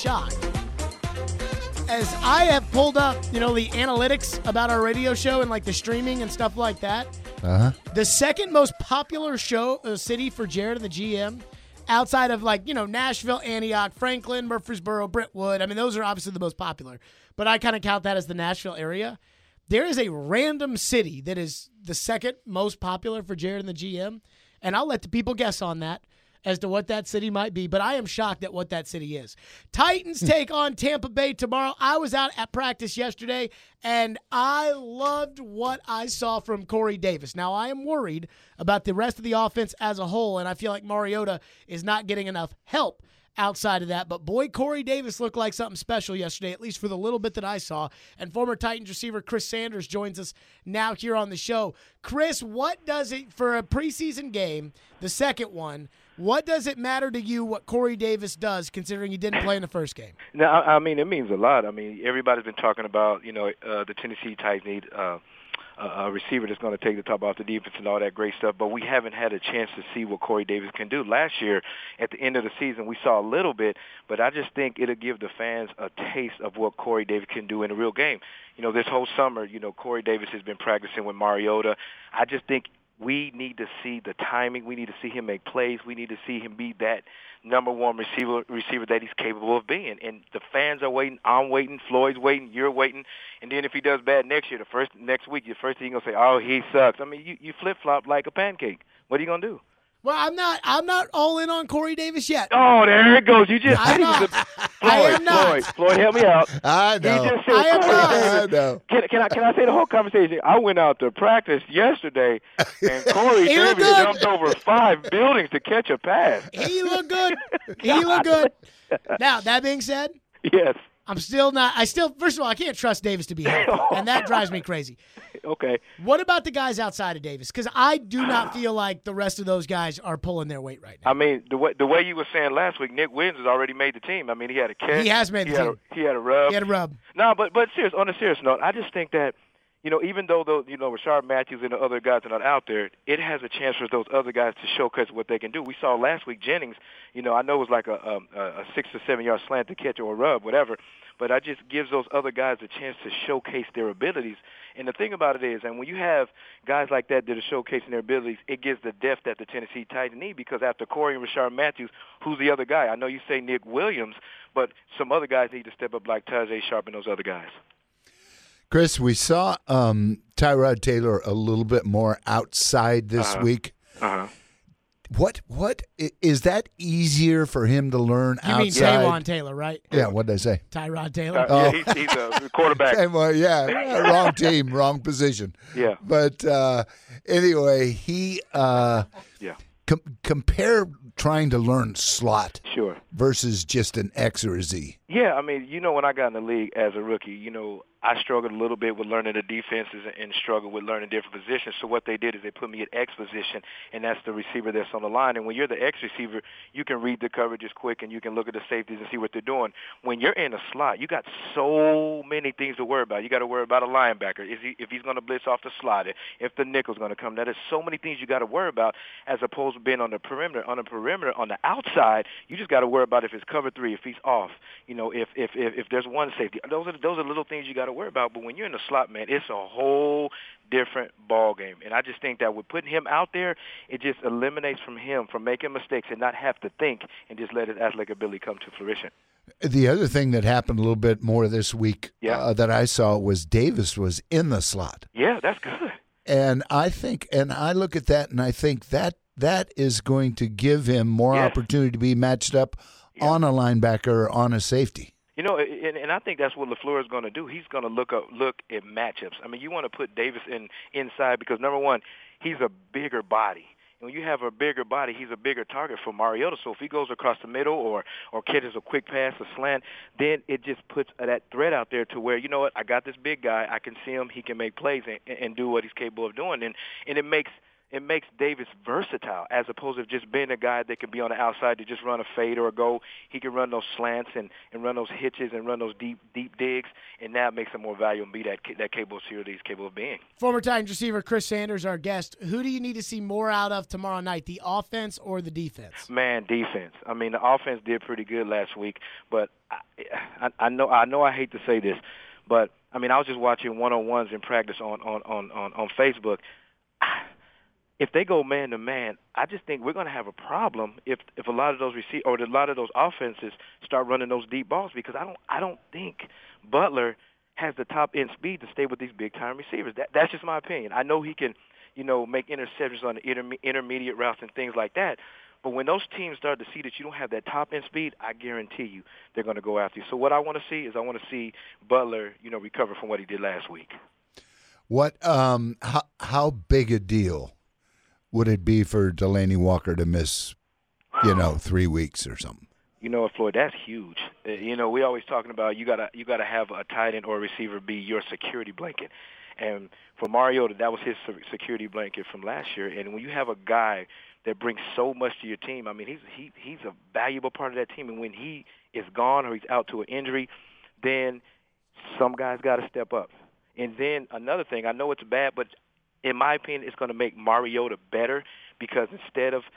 shocked. As I have pulled up, the analytics about our radio show and like the streaming and stuff like that, the second most popular city for Jared and the GM, outside of Nashville, Antioch, Franklin, Murfreesboro, Brentwood. I mean, those are obviously the most popular, but I kind of count that as the Nashville area. There is a random city that is the second most popular for Jared and the GM, and I'll let the people guess on that as to what that city might be, but I am shocked at what that city is. Titans take on Tampa Bay tomorrow. I was out at practice yesterday, and I loved what I saw from Corey Davis. Now, I am worried about the rest of the offense as a whole, and I feel like Mariota is not getting enough help outside of that. But, boy, Corey Davis looked like something special yesterday, at least for the little bit that I saw. And former Titans receiver Chris Sanders joins us now here on the show. Chris, what does it, for a preseason game, the second one, what does it matter to you what Corey Davis does, considering he didn't play in the first game? No, I mean, it means a lot. I mean, everybody's been talking about, the Tennessee Titans need a receiver that's going to take the top off the defense and all that great stuff, but we haven't had a chance to see what Corey Davis can do. Last year, at the end of the season, we saw a little bit, but I just think it'll give the fans a taste of what Corey Davis can do in a real game. This whole summer, Corey Davis has been practicing with Mariota. I just think we need to see the timing. We need to see him make plays. We need to see him be that number one receiver that he's capable of being. And the fans are waiting. I'm waiting. Floyd's waiting. You're waiting. And then if he does bad next year, next week, the first thing you're going to say, oh, he sucks. I mean, you flip-flop like a pancake. What are you going to do? Well, I'm not all in on Corey Davis yet. Oh, there it goes. You just Floyd, help me out. I know. You just said I know. Can I say the whole conversation? I went out to practice yesterday, and Corey Davis jumped over 5 buildings to catch a pass. He looked good. He looked good. Now, that being said, yes. First of all, I can't trust Davis to be healthy, and that drives me crazy. Okay. What about the guys outside of Davis? Because I do not feel like the rest of those guys are pulling their weight right now. I mean, the way you were saying last week, Nick Williams has already made the team. I mean, he had a catch. He has made the team. He had a rub. He had a rub. No, but on a serious note, I just think that, even though Rashard Matthews and the other guys are not out there, it has a chance for those other guys to showcase what they can do. We saw last week Jennings, I know it was like a 6 or 7 yard slant to catch or a rub, whatever, but I just gives those other guys a chance to showcase their abilities. And the thing about it is, and when you have guys like that are showcasing their abilities, it gives the depth that the Tennessee Titans need, because after Corey and Rashard Matthews, who's the other guy? I know you say Nick Williams, but some other guys need to step up like Tajay Sharp and those other guys. Chris, we saw Tyrod Taylor a little bit more outside this week. What is that easier for him to learn outside? You mean Taywan Taylor, right? Yeah, what did I say? Tyrod Taylor. Yeah, he's a quarterback. Wrong team, wrong position. Yeah. But anyway, he compare trying to learn slot versus just an X or a Z. Yeah, I mean, when I got in the league as a rookie, I struggled a little bit with learning the defenses and struggled with learning different positions. So what they did is they put me at X position, and that's the receiver that's on the line. And when you're the X receiver, you can read the coverages quick, and you can look at the safeties and see what they're doing. When you're in a slot, you got so many things to worry about. You got to worry about a linebacker, if he's going to blitz off the slot, if the nickel's going to come. There's so many things you got to worry about, as opposed to being on the perimeter. On the perimeter, on the outside, you just got to worry about if it's cover 3, if he's off, if there's one safety. Those are little things you got to worry about. But when you're in the slot, man, it's a whole different ball game. And I just think that with putting him out there, it just eliminates from him from making mistakes and not have to think, and just let his athletic ability come to fruition. The other thing that happened a little bit more this week that I saw was Davis was in the slot. Yeah, that's good. And I look at that and I think that is going to give him more opportunity to be matched up on a linebacker or on a safety. And I think that's what LaFleur is going to do. He's going to look at matchups. I mean, you want to put Davis inside because, number one, he's a bigger body. And when you have a bigger body, he's a bigger target for Mariota. So if he goes across the middle or catches a quick pass, a slant, then it just puts that threat out there to where, you know what, I got this big guy. I can see him. He can make plays and do what he's capable of doing. And it makes it makes Davis versatile as opposed to just being a guy that can be on the outside to just run a fade or a go. He can run those slants and run those hitches and run those deep digs, and that makes him more valuable and be that capable shooter that he's capable of being. Former Titans receiver Chris Sanders, our guest. Who do you need to see more out of tomorrow night, the offense or the defense? Man, defense. I mean, the offense did pretty good last week, but I know I hate to say this, but I mean, I was just watching one-on-ones in practice on Facebook. If they go man-to-man, I just think we're going to have a problem if a lot of those a lot of those offenses start running those deep balls, because I don't think Butler has the top-end speed to stay with these big-time receivers. That's just my opinion. I know he can, make interceptions on the intermediate routes and things like that, but when those teams start to see that you don't have that top-end speed, I guarantee you they're going to go after you. So what I want to see is Butler, recover from what he did last week. What? How big a deal would it be for Delanie Walker to miss, 3 weeks or something? You know what, Floyd? That's huge. We always talking about you gotta have a tight end or a receiver be your security blanket, and for Mariota, that was his security blanket from last year. And when you have a guy that brings so much to your team, I mean, he's a valuable part of that team. And when he is gone or he's out to an injury, then some guys got to step up. And then another thing, I know it's bad, but in my opinion, it's going to make Mariota better, because instead of,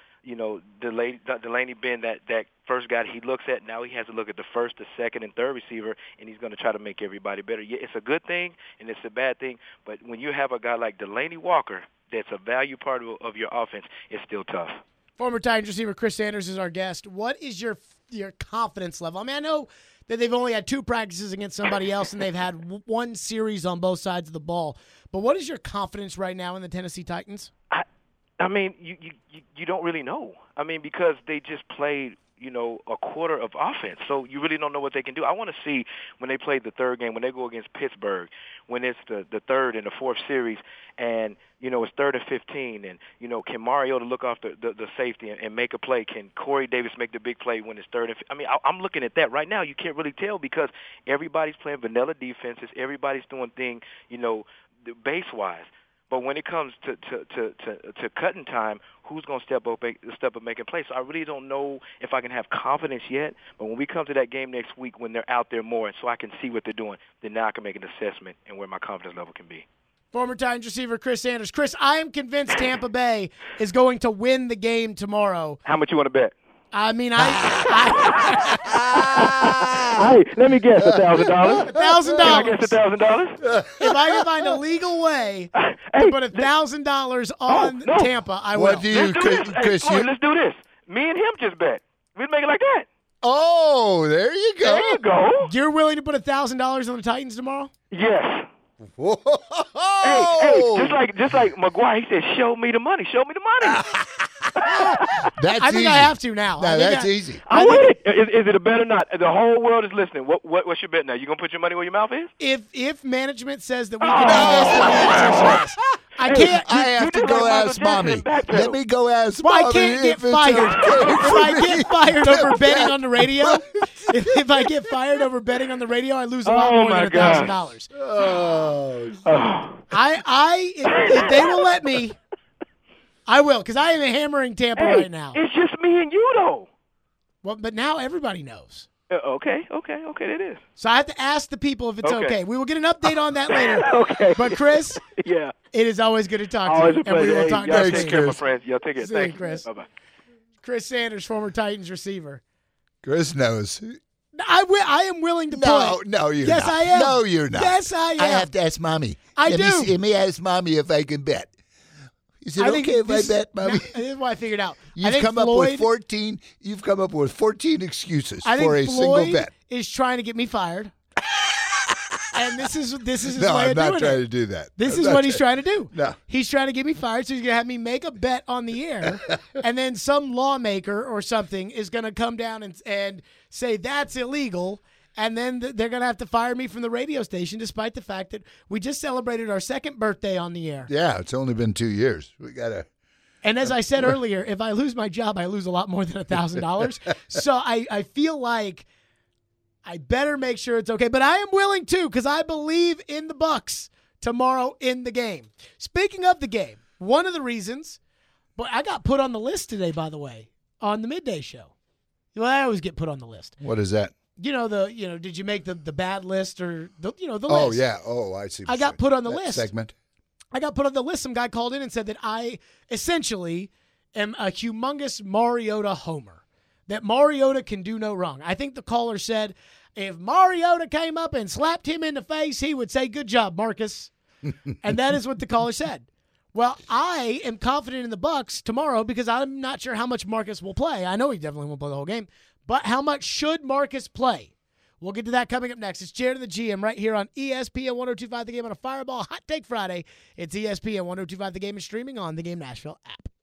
Delanie being that first guy he looks at, now he has to look at the first, the second, and third receiver, and he's going to try to make everybody better. Yeah, it's a good thing, and it's a bad thing, but when you have a guy like Delanie Walker that's a value part of your offense, it's still tough. Former Titans receiver Chris Sanders is our guest. What is your confidence level? I mean, I know that they've only had 2 practices against somebody else, and they've had 1 series on both sides of the ball. But what is your confidence right now in the Tennessee Titans? I mean, you don't really know. I mean, because they just played, a quarter of offense. So you really don't know what they can do. I want to see when they play the third game, when they go against Pittsburgh, when it's the third and the fourth series, and, it's 3rd and 15, and, can Mariota look off the safety and make a play? Can Corey Davis make the big play when it's 3rd and 15? I mean, I'm looking at that right now. You can't really tell because everybody's playing vanilla defenses. Everybody's doing things, base-wise. But when it comes to cutting time, who's going to step up making plays? So I really don't know if I can have confidence yet. But when we come to that game next week, when they're out there more, and so I can see what they're doing, then now I can make an assessment and where my confidence level can be. Former Titans receiver Chris Sanders. Chris, I am convinced Tampa Bay is going to win the game tomorrow. How much you want to bet? I mean, Hey, let me guess, $1,000. $1,000. Can I guess $1,000? If I can find a legal way to put $1,000 on Tampa, I will. What do you, Chris? Let's do this. Me and him just bet. We'd make it like that. Oh, there you go. There you go. You're willing to put $1,000 on the Titans tomorrow? Yes. Whoa. Hey, just like McGuire, he said, "Show me the money. Show me the money." That's I think easy. I have to now. No, that's easy. I win it. Is it a bet or not? The whole world is listening. What's your bet now? You gonna put your money where your mouth is? If management says that we can do this, then the answer is yes. I can't. I have to go ask Mommy. Let me go ask Mommy. Well, I can't get fired. If I get fired over betting on the radio, if I get fired over betting on the radio, I lose a lot more than $1,000. Oh. If they will let me, I will, because I am hammering Tampa right now. It's just me and you, though. Well, but now everybody knows. Okay, it is. So I have to ask the people if it's okay. We will get an update on that later. Okay. But Chris, yeah, it is always good to talk always to you. a pleasure. And we will talk y'all next take week. care, my friends. Y'all take care. See you, Thanks, Chris. Bye-bye. Chris Sanders, former Titans receiver. Chris knows. I am willing to play. No, you're yes, not. I am. No, you're not. Yes, I am. I have to ask Mommy. Let me ask Mommy if I can bet. Is it okay if I bet, Mommy? This is what I figured out. You've come up with 14. You've come up with 14 excuses for a single bet. Is trying to get me fired, and this is his way of doing it. No, I'm not trying to do that. This is what he's trying to do. No, he's trying to get me fired, so he's gonna have me make a bet on the air, and then some lawmaker or something is gonna come down and say that's illegal. And then they're going to have to fire me from the radio station, despite the fact that we just celebrated our 2nd birthday on the air. Yeah, it's only been 2 years. We got to. And as I said earlier, if I lose my job, I lose a lot more than $1,000. So I feel like I better make sure it's okay. But I am willing to, because I believe in the Bucs tomorrow in the game. Speaking of the game, one of the reasons But I got put on the list today, by the way, on the midday show. Well, I always get put on the list. What is that? Did you make the bad list or the list? Oh, yeah. Oh, I see. I got put on the list. Segment. I got put on the list. Some guy called in and said that I essentially am a humongous Mariota homer, that Mariota can do no wrong. I think the caller said if Mariota came up and slapped him in the face, he would say, "Good job, Marcus." And that is what the caller said. Well, I am confident in the Bucs tomorrow because I'm not sure how much Marcus will play. I know he definitely won't play the whole game, but how much should Marcus play? We'll get to that coming up next. It's Jared and the GM right here on ESPN 102.5 The Game on a Fireball Hot Take Friday. It's ESPN 102.5 The Game and streaming on the Game Nashville app.